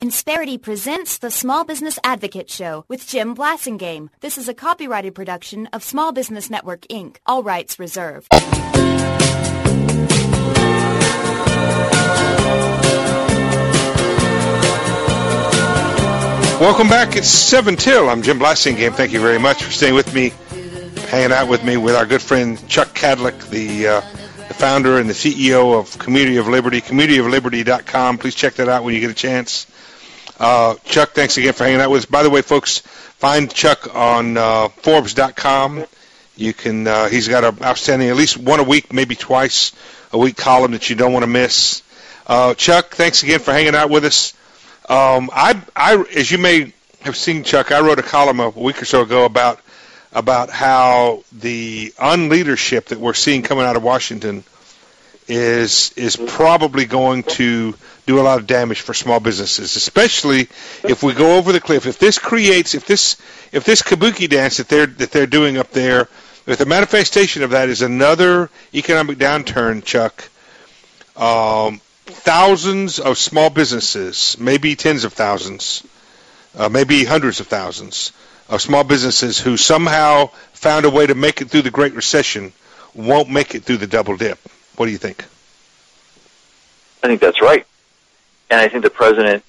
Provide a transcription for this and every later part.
Insperity presents the Small Business Advocate Show with Jim Blasingame. This is a copyrighted production of Small Business Network, Inc. All rights reserved. Welcome back. It's 7 till. I'm Jim Blasingame. Thank you very much for staying with me, hanging out with me with our good friend Chuck Kadlick, the founder and the CEO of Community of Liberty, communityofliberty.com. Please check that out when you get a chance. Chuck, thanks again for hanging out with us. By the way, folks, find Chuck on Forbes.com. You can. He's got an outstanding, at least one a week, maybe twice a week column that you don't want to miss. Chuck, thanks again for hanging out with us. As you may have seen, Chuck, I wrote a column a week or so ago about how the unleadership that we're seeing coming out of Washington is probably going to do a lot of damage for small businesses, especially if we go over the cliff. If this kabuki dance that they're doing up there, if the manifestation of that is another economic downturn, Chuck, thousands of small businesses, maybe tens of thousands, maybe hundreds of thousands of small businesses who somehow found a way to make it through the Great Recession won't make it through the double dip. What do you think? I think that's right. And I think the president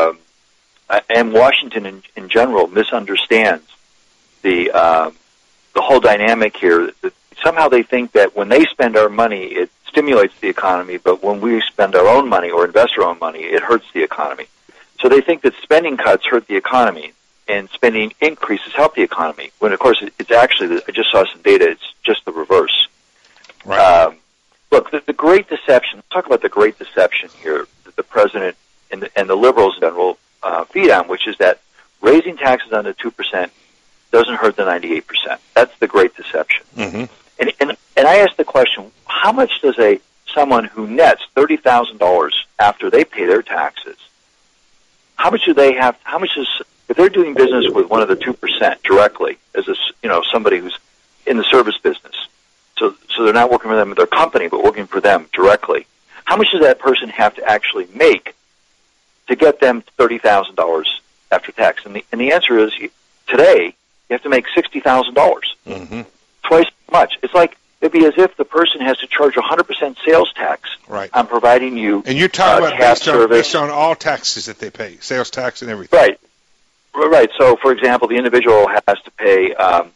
and Washington in general misunderstands the whole dynamic here. Somehow they think that when they spend our money, it stimulates the economy, but when we spend our own money or invest our own money, it hurts the economy. So they think that spending cuts hurt the economy and spending increases help the economy, when, of course, it's actually, I just saw some data, it's just the reverse. Right. Look, the Great Deception, let's talk about the Great Deception here that the president and the liberals in general feed on, which is that raising taxes under 2% doesn't hurt the 98%. That's the Great Deception. Mm-hmm. And I ask the question, how much does someone who nets $30,000 after they pay their taxes, how much do they have, if they're doing business with one of the 2% directly, as somebody who's in the service business, so they're not working for them at their company, but working for them directly, how much does that person have to actually make to get them $30,000 after tax? And the answer is, today, you have to make $60,000. Mm-hmm. Twice as much. It'd be as if the person has to charge 100% sales tax on providing you and you're talking about based on all taxes that they pay, sales tax and everything. Right. So, for example, the individual has to pay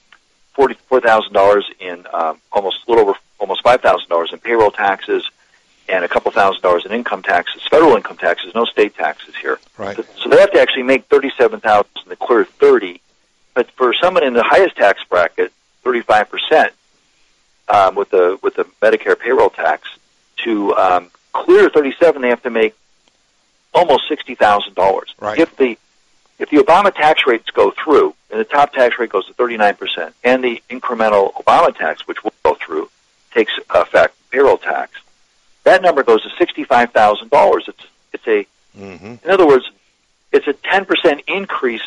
$44,000 in almost $5,000 in payroll taxes and a couple $1,000s in income taxes, federal income taxes, no state taxes here. Right. So they have to actually make $37,000 to clear $30,000. But for someone in the highest tax bracket, 35%. With the Medicare payroll tax, to clear 37, they have to make almost $60,000. Right. If the Obama tax rates go through, and the top tax rate goes to 39%, and the incremental Obama tax, which will go through, takes effect, payroll tax, that number goes to $65,000. In other words, it's a 10% increase.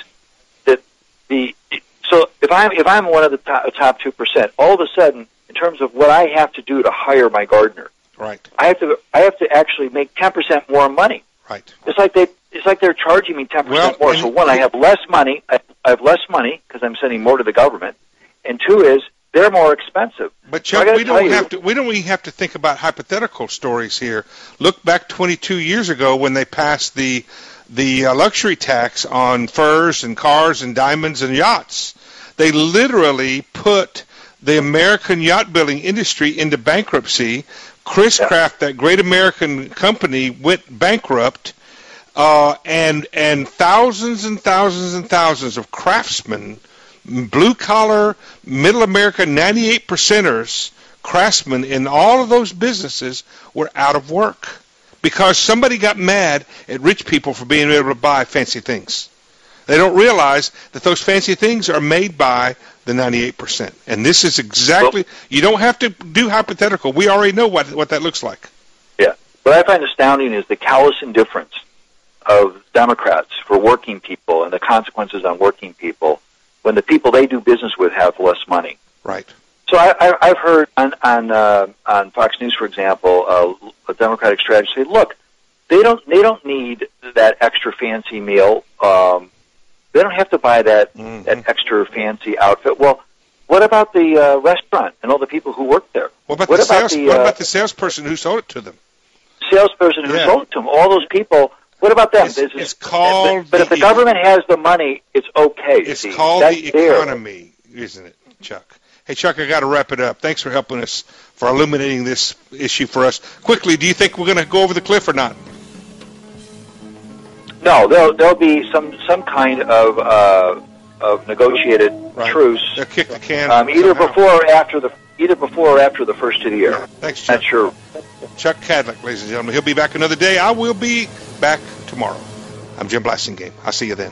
So if I'm one of the top 2%, all of a sudden, in terms of what I have to do to hire my gardener, right, I have to actually make 10% more money. Right. It's like they're charging me 10% more. So one, I have less money. I have less money because I'm sending more to the government, and two is they're more expensive. But Chuck, we don't even have to think about hypothetical stories here. Look back 22 years ago when they passed the luxury tax on furs and cars and diamonds and yachts. They literally put the American yacht building industry into bankruptcy. Chris Craft, that great American company, went bankrupt, and thousands and thousands and thousands of craftsmen, blue-collar, middle America, 98%ers, craftsmen in all of those businesses were out of work because somebody got mad at rich people for being able to buy fancy things. They don't realize that those fancy things are made by the 98%. And this is exactly, you don't have to do hypothetical. We already know what that looks like. Yeah. What I find astounding is the callous indifference of Democrats for working people and the consequences on working people when the people they do business with have less money. Right. So I've heard on Fox News, for example, a Democratic strategist say, look, They don't need that extra fancy meal. They don't have to buy that extra fancy outfit. Well, what about the restaurant and all the people who work there? What about the salesperson who sold it to them? Salesperson who sold it to them. All those people. What about them? It's called. But if the government has the money, it's okay. It's called the economy, isn't it, Chuck? Hey, Chuck, I got to wrap it up. Thanks for helping us, for illuminating this issue for us. Quickly, do you think we're going to go over the cliff or not? No, there'll be some kind of negotiated truce. They'll kick the can either before or after the first of the year. Yeah. Thanks, Chuck. Not sure. Chuck Cadlick, ladies and gentlemen. He'll be back another day. I will be back tomorrow. I'm Jim Blasingame. I'll see you then.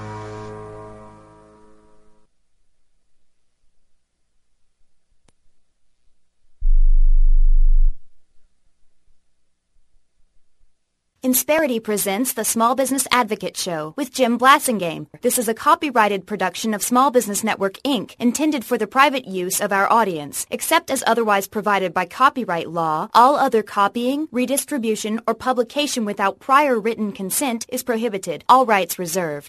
Insperity presents the Small Business Advocate Show with Jim Blasingame. This is a copyrighted production of Small Business Network, Inc., intended for the private use of our audience. Except as otherwise provided by copyright law, all other copying, redistribution, or publication without prior written consent is prohibited. All rights reserved.